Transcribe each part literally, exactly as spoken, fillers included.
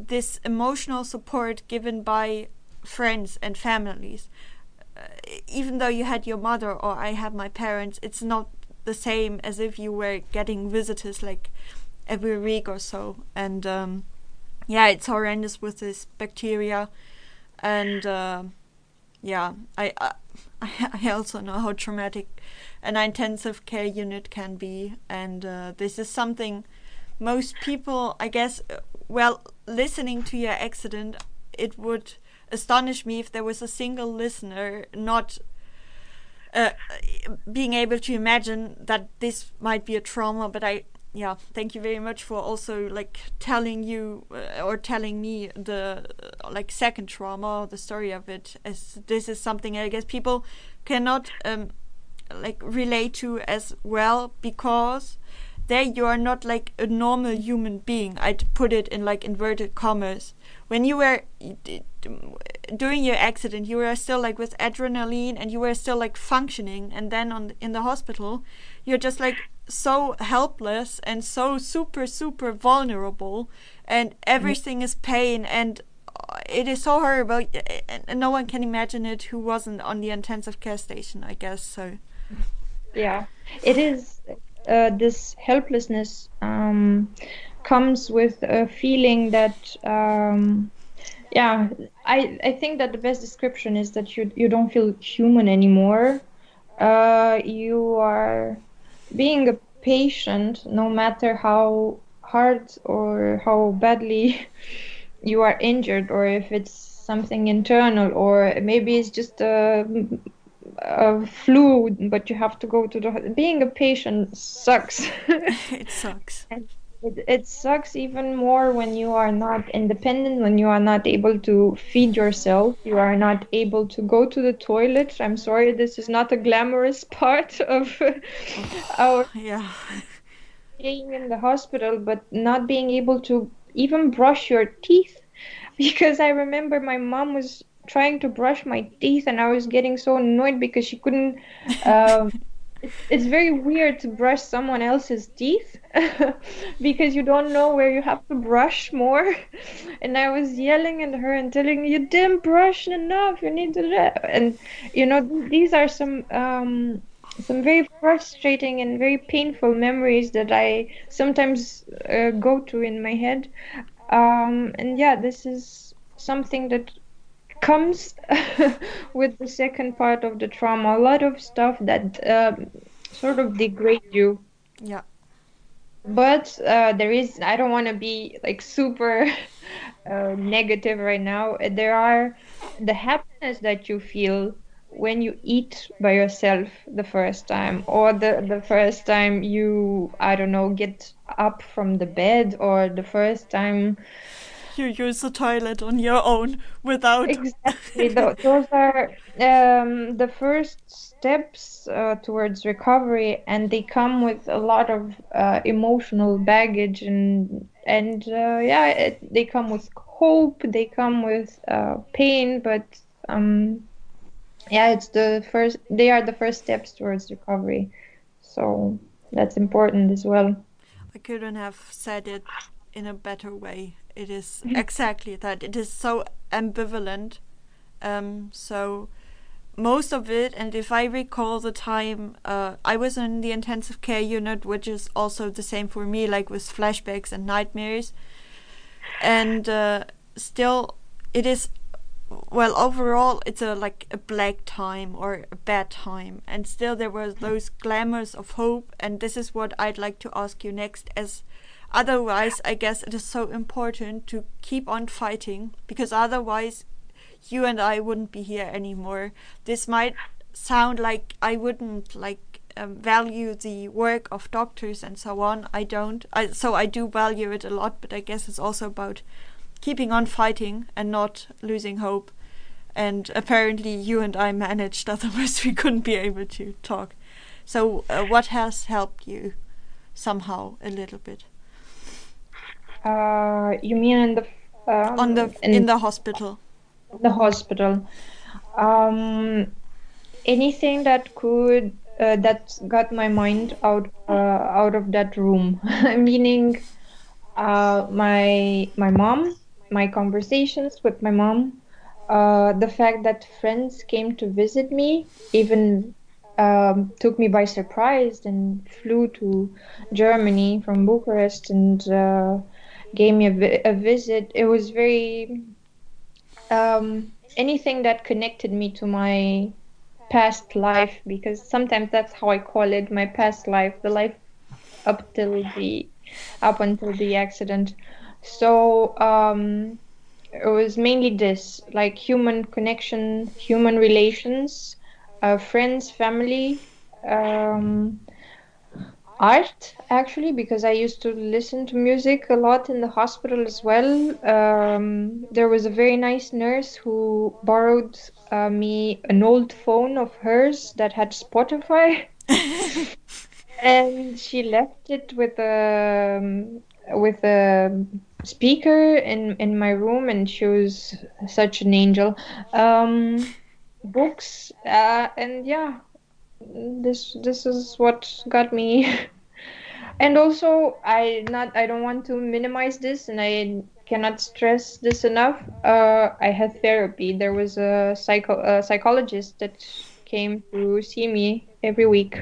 this emotional support given by friends and families, uh, even though you had your mother or I had my parents, it's not the same as if you were getting visitors like every week or so. And um, yeah, it's horrendous with this bacteria. And uh, yeah, I, I I also know how traumatic an intensive care unit can be, and uh, this is something most people, I guess, uh, well, listening to your accident, it would astonish me if there was a single listener not uh, being able to imagine that this might be a trauma. But I, yeah, thank you very much for also like telling you uh, or telling me the uh, like second trauma, the story of it, as this is something I guess people cannot um, like relate to as well, because there you are not like a normal human being. I'd put it in like inverted commas. When you were during your accident, you were still like with adrenaline and you were still like functioning, and then on in the hospital, you're just like so helpless and so super super vulnerable, and everything is pain, and it is so horrible, and no one can imagine it who wasn't on the intensive care station, I guess. So Yeah, it is. Uh, this helplessness um, comes with a feeling that, um, yeah, I I think that the best description is that you you don't feel human anymore. Uh, you are being a patient, no matter how hard or how badly you are injured, or if it's something internal, or maybe it's just a a flu, but you have to go to the. Being a patient sucks. it sucks. And it, it sucks even more when you are not independent, when you are not able to feed yourself, you are not able to go to the toilet. I'm sorry, this is not a glamorous part of our Yeah. staying in the hospital, but not being able to even brush your teeth. Because I remember my mom was trying to brush my teeth and I was getting so annoyed because she couldn't. Um, it's, it's very weird to brush someone else's teeth because you don't know where you have to brush more. And I was yelling at her and telling her, you didn't brush enough, you need to do that. And, you know, these are some. Um, some very frustrating and very painful memories that I sometimes uh, go to in my head. Um, and yeah, this is something that comes with the second part of the trauma. A lot of stuff that um, sort of degrade you. Yeah. But uh, there is, I don't want to be like super uh, negative right now. There are the happiness that you feel when you eat by yourself the first time, or the, the first time you, I don't know, get up from the bed, or the first time. You use the toilet on your own without. Exactly. Tho- Those are um, the first steps uh, towards recovery, and they come with a lot of uh, emotional baggage, and and uh, yeah, it, they come with hope. They come with uh, pain, but um, yeah, it's the first. They are the first steps towards recovery, so that's important as well. I couldn't have said it in a better way. It is exactly that. It is so ambivalent. Um, so most of it, and if I recall the time, uh, I was in the intensive care unit, which is also the same for me, like with flashbacks and nightmares. And uh, still, it is, well, overall, it's a like a black time or a bad time, and still there were those glamours of hope. And this is what I'd like to ask you next, as otherwise, I guess it is so important to keep on fighting, because otherwise you and I wouldn't be here anymore. This might sound like I wouldn't like um, value the work of doctors and so on. I don't. I, so I do value it a lot, but I guess it's also about keeping on fighting and not losing hope. And apparently you and I managed, otherwise we couldn't be able to talk. So uh, what has helped you somehow a little bit? Uh, you mean in the On um, the in in the hospital. the hospital? Um, anything that could uh, that got my mind out uh, out of that room. Meaning, uh, my my mom, my conversations with my mom, uh, the fact that friends came to visit me, even um, took me by surprise and flew to Germany from Bucharest and uh, gave me a, vi- a visit. It was very um, anything that connected me to my past life, because sometimes that's how I call it, my past life, the life up till the up until the accident. So um, it was mainly this, like human connection, human relations, uh, friends, family, um, art, actually, because I used to listen to music a lot in the hospital as well. Um, there was a very nice nurse who borrowed uh, me an old phone of hers that had Spotify. And she left it with a um, with a speaker in in my room, and she was such an angel. Um, books, uh, and yeah, this this is what got me. And also, I not I don't want to minimize this, and I cannot stress this enough. Uh, I had therapy. There was a psycho a psychologist that came to see me every week,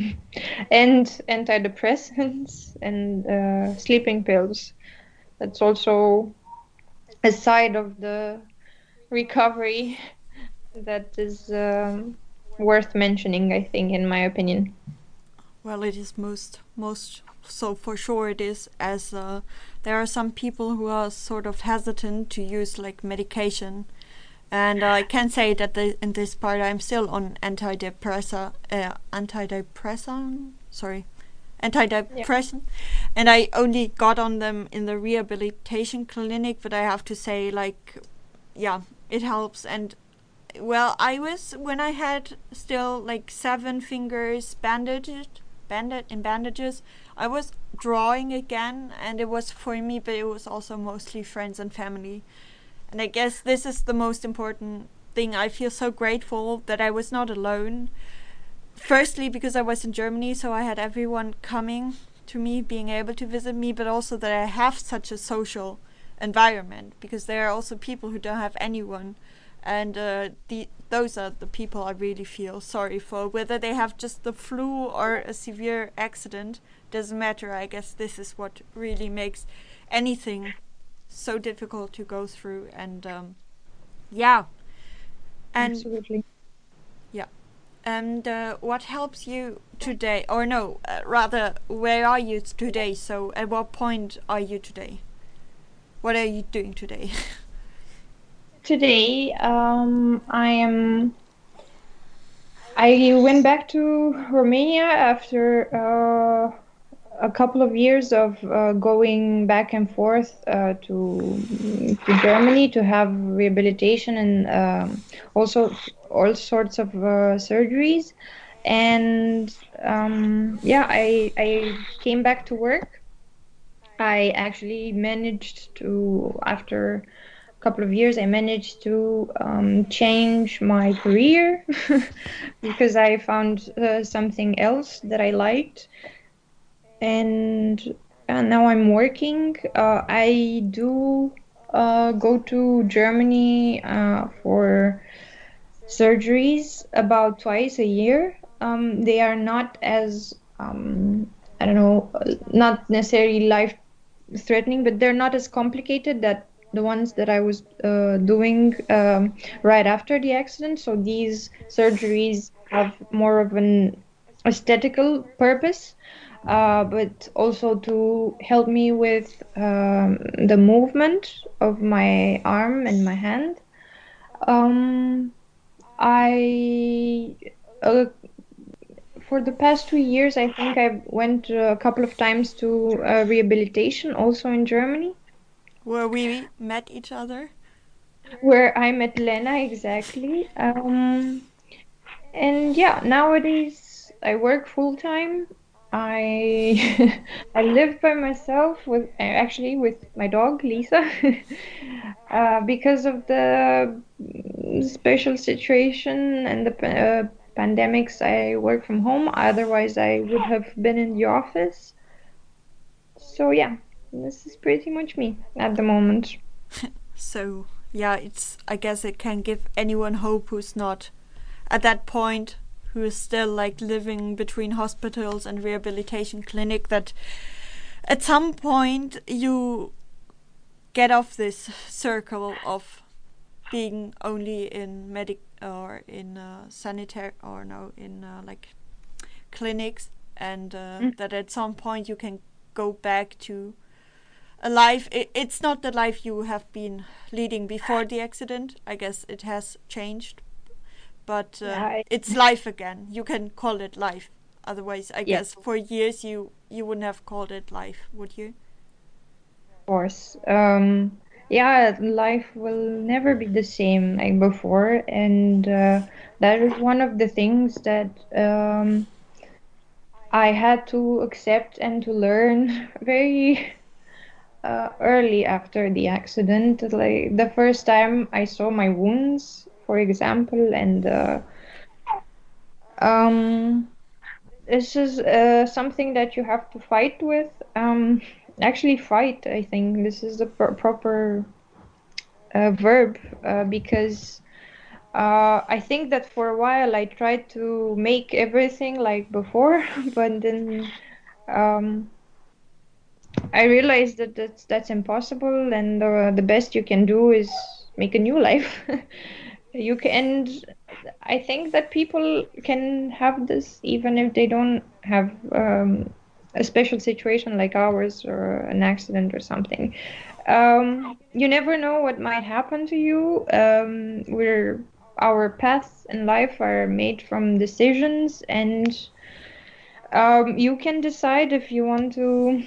and antidepressants and uh, sleeping pills. That's also a side of the recovery that is um, worth mentioning, I think, in my opinion. Well, it is most most so for sure it is, as uh, there are some people who are sort of hesitant to use like medication, and uh, I can say that the, in this part I'm still on antidepressa uh, antidepressant sorry Yeah. antidepressant, and I only got on them in the rehabilitation clinic, but I have to say, like, yeah, it helps. And well, I was, when I had still like seven fingers bandaged, banded in bandages, I was drawing again, and it was for me, but it was also mostly friends and family. And I guess this is the most important thing. I feel so grateful that I was not alone. Firstly, because I was in Germany, so I had everyone coming to me, being able to visit me, but also that I have such a social environment, because there are also people who don't have anyone, and uh, the those are the people I really feel sorry for. Whether they have just the flu or a severe accident doesn't matter. I guess this is what really makes anything so difficult to go through. And um, yeah, and Absolutely. yeah. And uh, what helps you today? Or no, uh, rather, where are you today? So, at what point are you today? What are you doing today? Today, um, I am. I went back to Romania after uh, a couple of years of uh, going back and forth uh, to to Germany to have rehabilitation and um, also all sorts of uh, surgeries. And um, yeah, I I came back to work. I actually managed to, after a couple of years, I managed to um, change my career because I found uh, something else that I liked. And uh, now I'm working. Uh, I do uh, go to Germany uh, for surgeries about twice a year. Um, they are not as um, I don't know, uh, not necessarily life threatening, but they're not as complicated that the ones that I was uh, doing um, right after the accident. So these surgeries have more of an aesthetical purpose, uh, but also to help me with um, the movement of my arm and my hand. Um, I uh, for the past two years, I think I went uh, a couple of times to uh, rehabilitation, also in Germany, Where we met each other? where I met Lena exactly. Um, and yeah, nowadays I work full time. I I live by myself with uh, actually with my dog Lisa, uh, because of the mm, special situation and the pa- uh, pandemics. I work from home. Otherwise, I would have been in the office. So yeah, this is pretty much me at the moment. So yeah, it's I guess it can give anyone hope who's not at that point, who is still like living between hospitals and rehabilitation clinic, that at some point you get off this circle of being only in medic or in uh, sanitary or no in uh, like clinics, and uh, Mm. that at some point you can go back to a life. It, it's not the life you have been leading before the accident. I guess it has changed, but uh, Yeah, I, it's life again. You can call it life. Otherwise, I yeah, guess for years you you wouldn't have called it life, would you? of course. Um, yeah, life will never be the same like before, and uh, that is one of the things that um, I had to accept and to learn very uh, early after the accident. Like the first time I saw my wounds, for example, and uh, um, this is uh, something that you have to fight with. Um, actually, fight. I think this is the pr proper uh, verb uh, because uh, I think that for a while I tried to make everything like before, but then um, I realized that that's that's impossible, and uh, the best you can do is make a new life. You can, and I think that people can have this even if they don't have um, a special situation like ours or an accident or something. Um, you never know what might happen to you. Um, we're our paths in life are made from decisions, and um, you can decide if you want to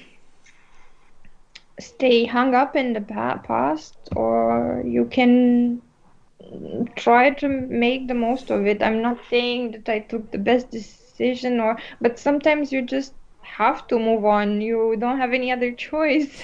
stay hung up in the pa- past, or you can try to make the most of it. I'm not saying that I took the best decision, or but sometimes you just have to move on. You don't have any other choice.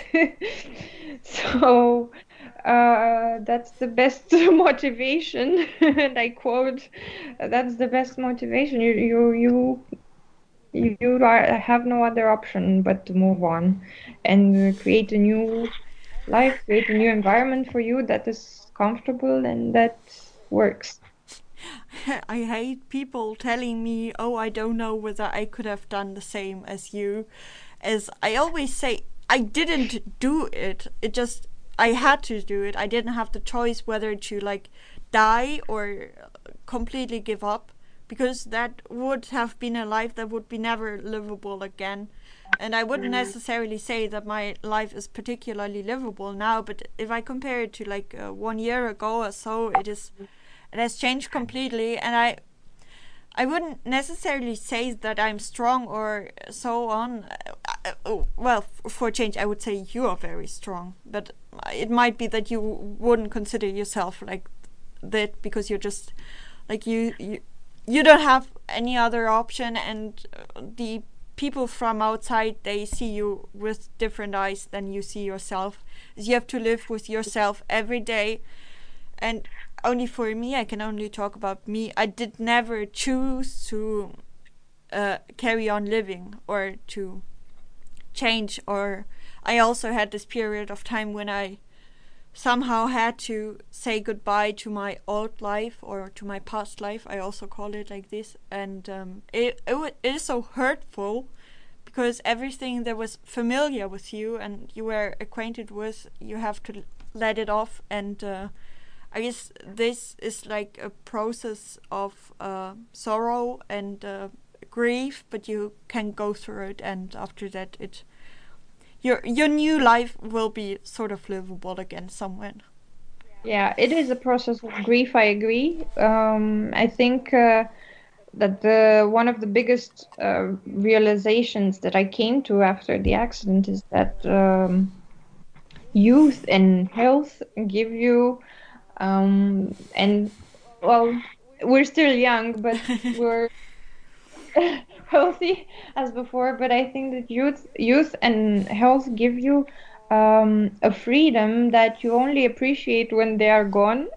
So uh, that's the best motivation. And I quote, "That's the best motivation. You you you you are, have no other option but to move on and create a new life, create a new environment for you that is comfortable and that works." I hate people telling me, "Oh, I don't know whether I could have done the same as you." As I always say, I didn't do it. It just I had to do it. I didn't have the choice whether to like die or completely give up, because that would have been a life that would be never livable again. And I wouldn't necessarily say that my life is particularly livable now, but if I compare it to like uh, one year ago or so, it is it has changed completely. And I I wouldn't necessarily say that I'm strong or so on. Uh, uh, Well, for change, I would say you are very strong, but it might be that you wouldn't consider yourself like that because you're just like you you, you don't have any other option, and uh, the people from outside, they see you with different eyes than you see yourself. You have to live with yourself every day, and only for me, I can only talk about me. I did never choose to uh, carry on living or to change. Or I also had this period of time when I somehow had to say goodbye to my old life or to my past life. I also call it like this, and um, it, it it is so hurtful because everything that was familiar with you and you were acquainted with, you have to let it off. And uh, I guess this is like a process of uh, sorrow and uh, grief, but you can go through it, and after that, it your your new life will be sort of livable again somewhere. Yeah, it is a process of grief. I agree. Um, I think uh, that the one of the biggest uh, realizations that I came to after the accident is that um, youth and health give you um, and well, we're still young, but we're healthy as before. But I think that youth, youth and health give you um, a freedom that you only appreciate when they are gone.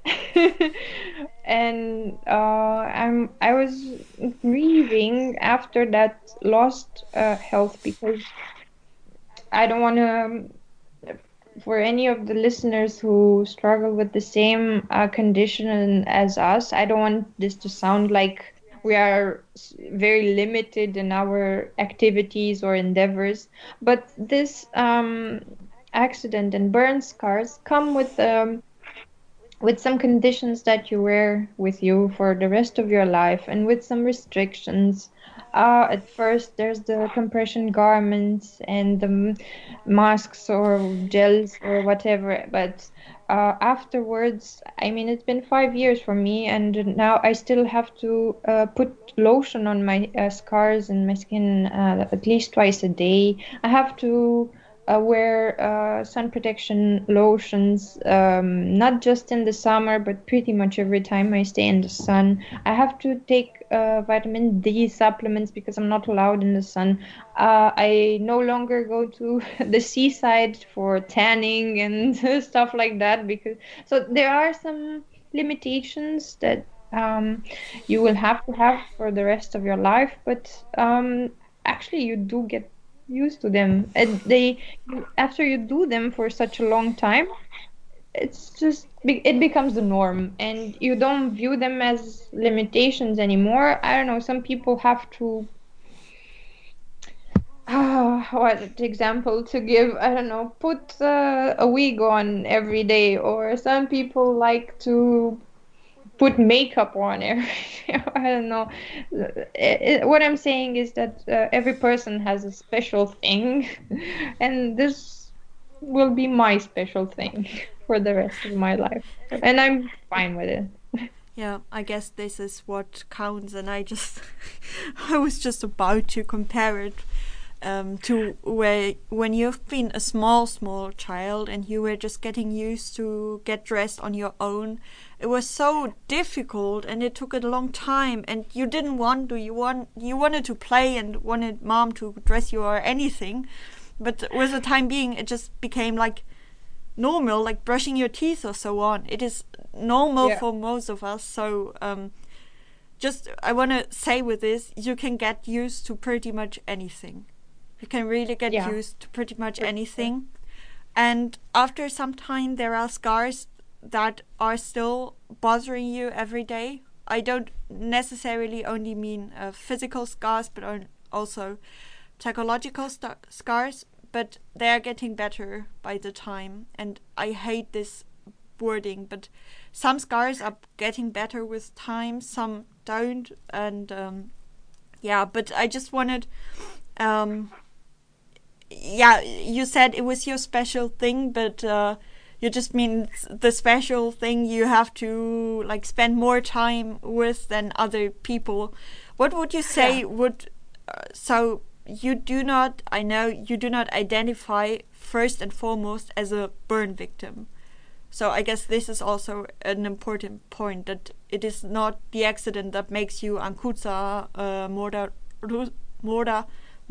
And uh, I'm I was grieving after that lost uh, health because I don't want to for any of the listeners who struggle with the same uh, condition as us, I don't want this to sound like we are s- very limited in our activities or endeavors, but this um, accident and burn scars come with um, with some conditions that you wear with you for the rest of your life and with some restrictions. Uh, at first, there's the compression garments and the m- masks or gels or whatever, but uh, afterwards, I mean, it's been five years for me, and now I still have to uh, put lotion on my uh, scars and my skin uh, at least twice a day. I have to uh, wear uh, sun protection lotions, um, not just in the summer, but pretty much every time I stay in the sun. I have to take uh, vitamin D supplements because I'm not allowed in the sun. Uh, I no longer go to the seaside for tanning and stuff like that because so there are some limitations that um, you will have to have for the rest of your life, but um, actually you do get used to them and they after you do them for such a long time, it's just be- it becomes the norm and you don't view them as limitations anymore. I don't know, some people have to uh, what example to give, I don't know, put uh, a wig on every day, or some people like to put makeup on every I don't know. It- it- what I'm saying is that uh, every person has a special thing and this will be my special thing for the rest of my life, and I'm fine with it. Yeah, I guess this is what counts, and I just I was just about to compare it um, to where when you've been a small, small child and you were just getting used to get dressed on your own. It was so difficult, and it took a long time. And you didn't want to. You want you wanted to play and wanted mom to dress you or anything, but with the time being, it just became like normal, like brushing your teeth or so on. It is normal Yeah, for most of us. So um, just I want to say with this, you can get used to pretty much anything. You can really get yeah, used to pretty much for sure. anything. And after some time, there are scars that are still bothering you every day. I don't necessarily only mean uh, physical scars, but also psychological st- scars. But they are getting better by the time. And I hate this wording, but some scars are getting better with time, some don't. And um, yeah, but I just wanted um, yeah, you said it was your special thing, but uh, you just mean the special thing you have to like spend more time with than other people. What would you Yeah, say would uh, so you do not? I know you do not identify first and foremost as a burn victim. So I guess this is also an important point that it is not the accident that makes you Ankutsa uh, Mora Mora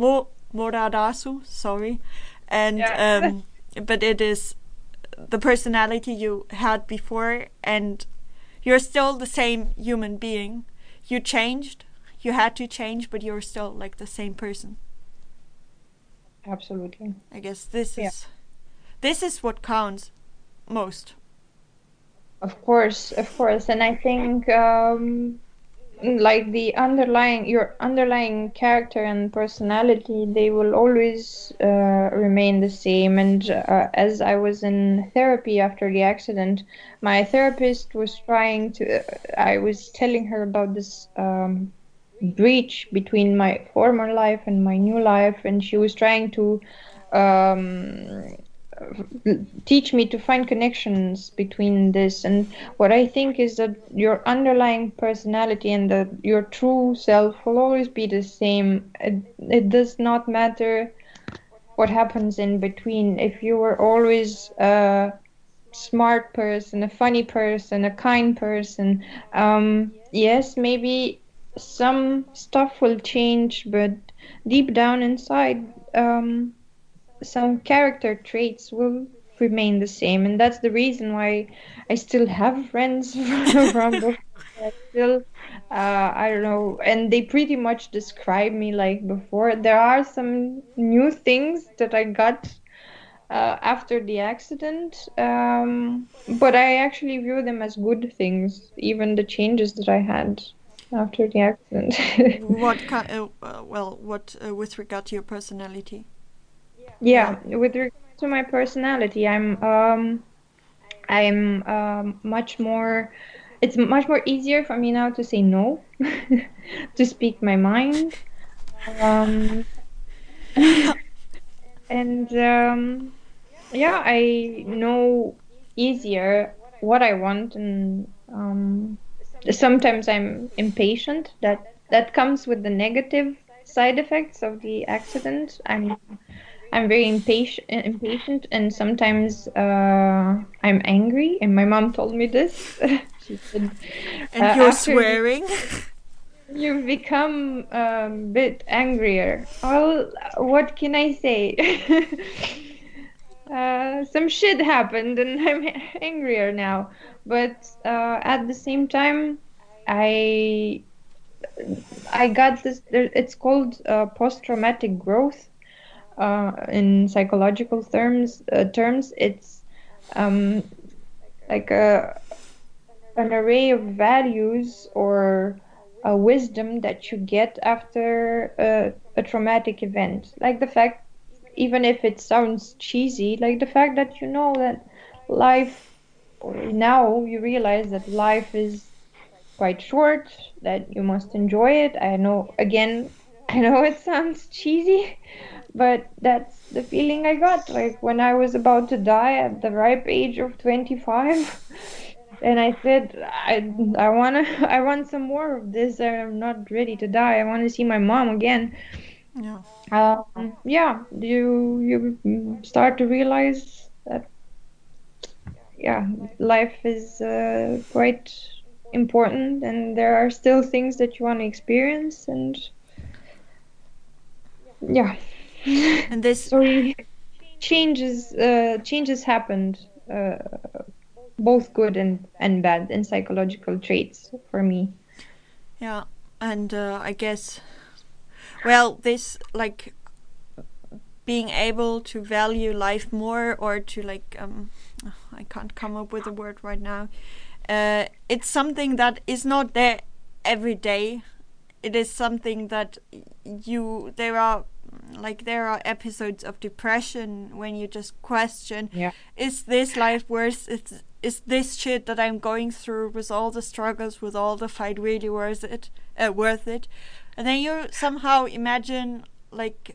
Moradasu, sorry, and yeah. um, but it is the personality you had before, and you're still the same human being. You changed, you had to change, but you're still like the same person. Absolutely. I guess this Yeah. is this is what counts most. Of course, of course. And I think um like the underlying your underlying character and personality, they will always uh, remain the same. And uh, as I was in therapy after the accident, my therapist was trying to uh, I was telling her about this um, breach between my former life and my new life, and she was trying to um, teach me to find connections between this. And what I think is that your underlying personality and the, your true self will always be the same. It, it does not matter what happens in between. If you were always a smart person, a funny person, a kind person, um, yes, maybe some stuff will change, but deep down inside, um, some character traits will remain the same, and that's the reason why I still have friends from before. I still uh I don't know, and they pretty much describe me like before. There are some new things that I got uh, after the accident. Um, but I actually view them as good things, even the changes that I had after the accident. What kind? Uh, uh, well, what uh, with regard to your personality? Yeah. Yeah, with regard to my personality, I'm um I'm um much more it's much more easier for me now to say no, to speak my mind. Um and um yeah, I know easier what I want, and um sometimes I'm impatient. That that comes with the negative side effects of the accident. I'm I'm very impatient, impatient, and sometimes uh, I'm angry. And my mom told me this. She said, uh, And you're after you swearing. you become a bit angrier. Well, what can I say? uh, some shit happened, and I'm angrier now. But uh, at the same time, I I got this. there- It's called uh, post-traumatic growth uh, in psychological terms. Uh, terms, it's um, like a an array of values or a wisdom that you get after a, a traumatic event. Like the fact, even if it sounds cheesy, like the fact that you know that life, or now you realize that life is quite short, that you must enjoy it. I know, again, I know it sounds cheesy, but that's the feeling I got. Like when I was about to die at the ripe age of twenty-five, and I said, I, I wanna, I want some more of this. I'm not ready to die. I want to see my mom again. Yeah. Um, yeah, you you start to realize that yeah, life is uh, quite important, and there are still things that you want to experience, and yeah. And this, So you, changes uh, changes happened, uh, both good and and bad, and psychological traits for me. yeah, and uh, I guess, well, this like being able to value life more, or to like um, I can't come up with a word right now. Uh, it's something that is not there every day. It is something that you there are like there are episodes of depression when you just question, Yeah. is this life worth it? Is this shit that I'm going through with all the struggles, with all the fight, really worth it? Uh, worth it? And then you somehow imagine like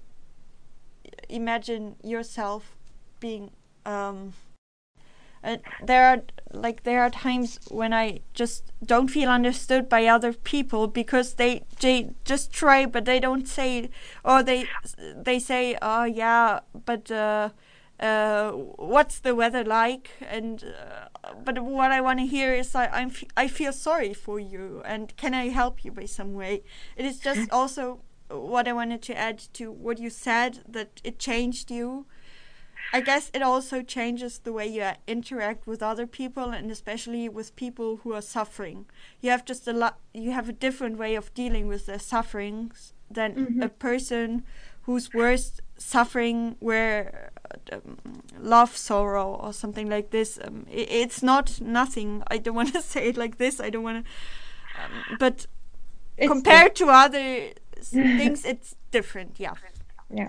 imagine yourself being um uh, there are like there are times when I just don't feel understood by other people, because they they just try but they don't say, or they they say, oh yeah, but uh uh what's the weather like, and uh, but what I want to hear is I I'm f- I feel sorry for you, and can I help you by some way. It is just also what I wanted to add to what you said, that it changed you. I guess it also changes the way you interact with other people, and especially with people who are suffering. You have just a lot. You have a different way of dealing with their sufferings than Mm-hmm. a person whose worst suffering were um, love, sorrow, or something like this. Um, it, it's not nothing. I don't want to say it like this. I don't want to. Um, but It's compared to other different. things, it's different. Yeah. Yeah.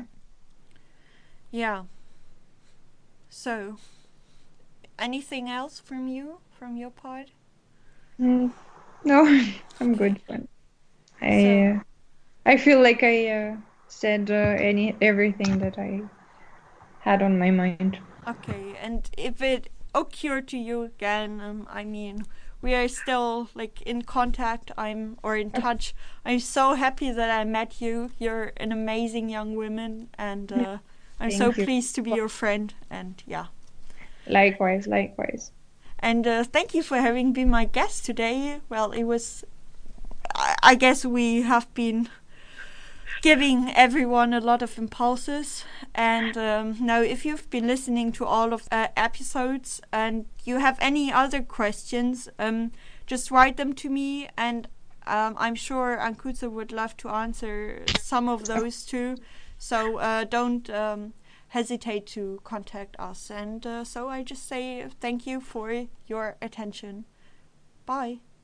Yeah. So, anything else from you, from your part? Mm, no, I'm Okay. good. But So, I uh, I feel like I uh, said uh, any everything that I had on my mind. okay. And if it occurred to you again, um, I mean, we are still like in contact. I'm or in touch. I'm so happy that I met you. You're an amazing young woman, and uh, I'm so Thank you. pleased to be your friend. And yeah. Likewise, likewise. And uh, thank you for having been my guest today. Well, it was. I, I guess we have been giving everyone a lot of impulses. And um, now, if you've been listening to all of uh, episodes and you have any other questions, um, just write them to me, and um, I'm sure Ankutse would love to answer some of those too. So uh, don't um, hesitate to contact us. And uh, so I just say thank you for your attention. Bye.